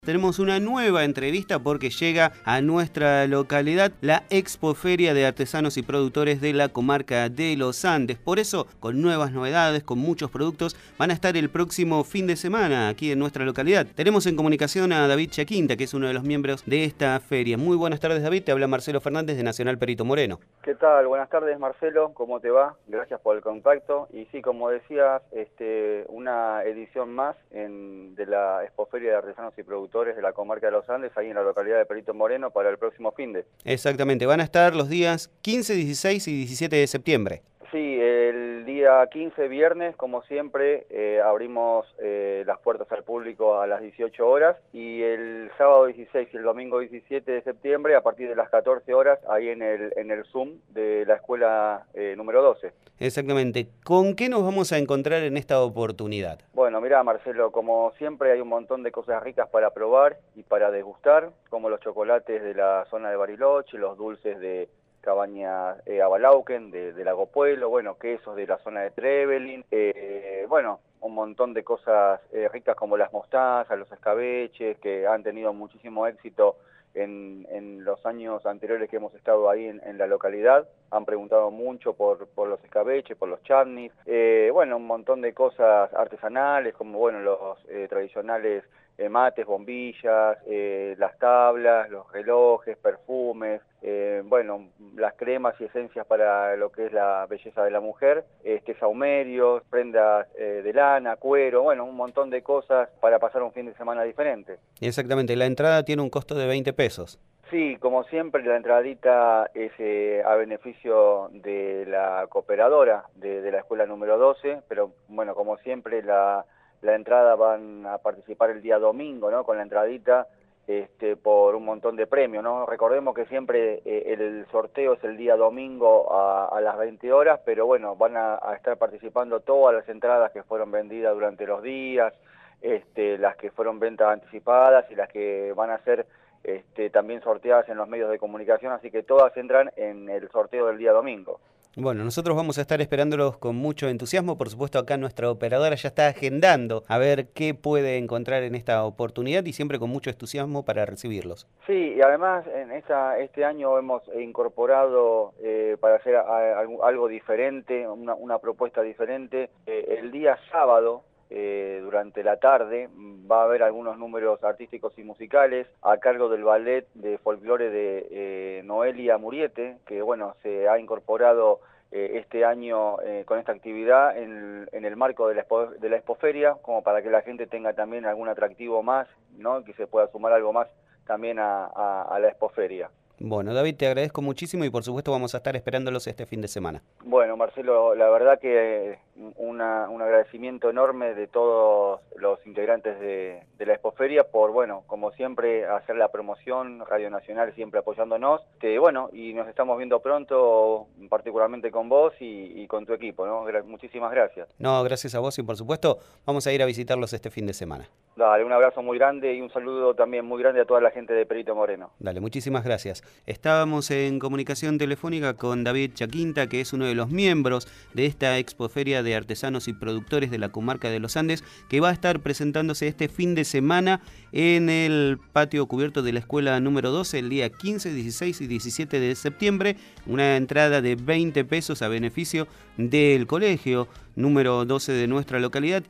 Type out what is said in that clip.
Tenemos una nueva entrevista porque llega a nuestra localidad la Expoferia de Artesanos y Productores de la Comarca de los Andes. Por eso, con nuevas novedades, con muchos productos, van a estar el próximo fin de semana aquí en nuestra localidad. Tenemos en comunicación a David Chaquinta, que es uno de los miembros de esta feria. Muy buenas tardes, David. Te habla Marcelo Fernández de Nacional Perito Moreno. ¿Qué tal? Buenas tardes, Marcelo. ¿Cómo te va? Gracias por el contacto. Y sí, como decías, una edición más de la Expoferia de Artesanos y Productores de la Comarca de los Andes, ahí en la localidad de Perito Moreno, para el próximo finde. Exactamente. Van a estar los días 15, 16 y 17 de septiembre. Sí, el día 15, viernes, como siempre, abrimos las puertas al público a las 18 horas y el sábado 16 y el domingo 17 de septiembre, a partir de las 14 horas, ahí en el Zoom de la escuela número 12. Exactamente. ¿Con qué nos vamos a encontrar en esta oportunidad? Bueno, mirá, Marcelo, como siempre hay un montón de cosas ricas para probar y para degustar, como los chocolates de la zona de Bariloche, los dulces de Cabañas Abalauquen, de Lago Pueblo, bueno, quesos de la zona de Trevelin, bueno, un montón de cosas ricas como las mostazas, los escabeches, que han tenido muchísimo éxito en los años anteriores que hemos estado ahí en la localidad. Han preguntado mucho por los escabeches, por los chutneys, bueno, un montón de cosas artesanales, como bueno, los tradicionales mates, bombillas, las tablas, los relojes, perfumes, bueno, las cremas y esencias para lo que es la belleza de la mujer, saumerios, prendas de lana, cuero, bueno, un montón de cosas para pasar un fin de semana diferente. Exactamente, la entrada tiene un costo de 20 pesos. Sí, como siempre, la entradita es a beneficio de la cooperadora de la escuela número 12, pero bueno, como siempre, la entrada van a participar el día domingo, ¿no? Con la entradita por un montón de premios, ¿no? Recordemos que siempre el sorteo es el día domingo a las 20 horas, pero bueno, van a estar participando todas las entradas que fueron vendidas durante los días, las que fueron ventas anticipadas y las que van a ser también sorteadas en los medios de comunicación, así que todas entran en el sorteo del día domingo. Bueno, nosotros vamos a estar esperándolos con mucho entusiasmo. Por supuesto, acá nuestra operadora ya está agendando a ver qué puede encontrar en esta oportunidad y siempre con mucho entusiasmo para recibirlos. Sí, y además este año hemos incorporado para hacer algo diferente, una propuesta diferente. El día sábado, durante la tarde, va a haber algunos números artísticos y musicales a cargo del ballet de folclore de Noelia Muriete, que bueno, se ha incorporado este año con esta actividad en el marco de la Expoferia, como para que la gente tenga también algún atractivo más, ¿no? Que se pueda sumar algo más también a la Expoferia. Bueno, David, te agradezco muchísimo y por supuesto vamos a estar esperándolos este fin de semana. Bueno, Marcelo, la verdad que un agradecimiento enorme de todos los integrantes de la Expoferia por, bueno, como siempre, hacer la promoción, Radio Nacional siempre apoyándonos. Bueno, y nos estamos viendo pronto, particularmente con vos y con tu equipo, ¿no? Muchísimas gracias. No, gracias a vos y por supuesto vamos a ir a visitarlos este fin de semana. Dale, un abrazo muy grande y un saludo también muy grande a toda la gente de Perito Moreno. Dale, muchísimas gracias. Estábamos en comunicación telefónica con David Chaquinta, que es uno de los miembros de esta Expoferia de Artesanos y Productores de la Comarca de los Andes, que va a estar presentándose este fin de semana en el patio cubierto de la escuela número 12, el día 15, 16 y 17 de septiembre. Una entrada de 20 pesos a beneficio del colegio número 12 de nuestra localidad.